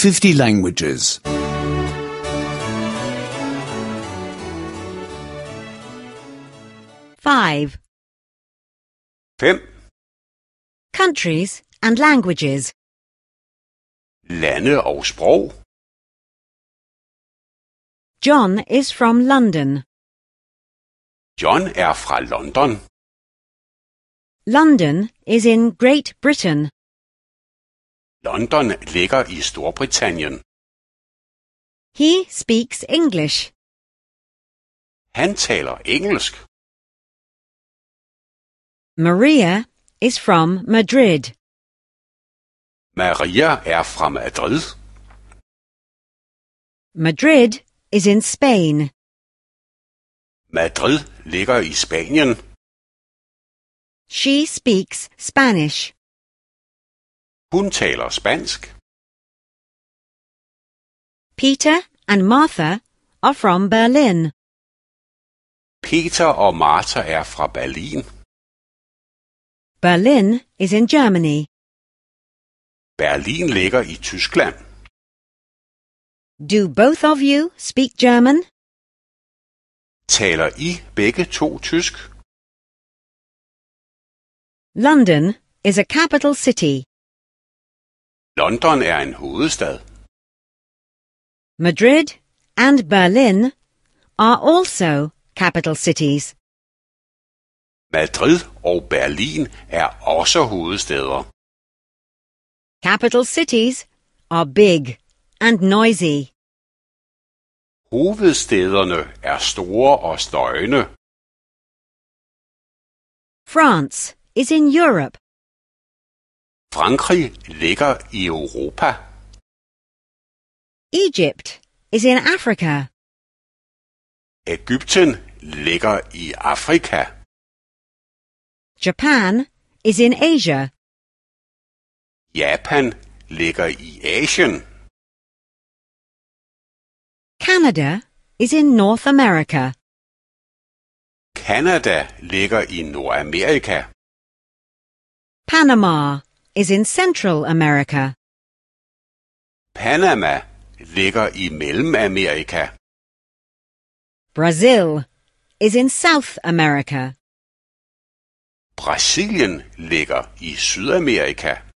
50 languages. 5. 5. Countries and languages. Lande og sprog. John is from London. John er fra London. London is in Great Britain. London ligger i Storbritannien. He speaks English. Han taler engelsk. Maria is from Madrid. Maria er fra Madrid. Madrid is in Spain. Madrid ligger i Spanien. She speaks Spanish. Hun taler spansk. Peter and Martha are from Berlin. Peter og Martha er fra Berlin. Berlin is in Germany. Berlin ligger i Tyskland. Do both of you speak German? Taler I begge to tysk? London is a capital city. London er en hovedstad. Madrid and Berlin are also capital cities. Madrid og Berlin er også hovedstæder. Capital cities are big and noisy. Hovedstæderne er store og støjende. France is in Europe. Frankrig ligger i Europa. Egypt is in Africa. Egypten ligger i Afrika. Japan is in Asia. Japan ligger i Asien. Canada is in North America. Canada ligger i Nordamerika. Panama is in Central America. Panama ligger i Mellemamerika. Brazil is in South America. Brasilien ligger i Sydamerika.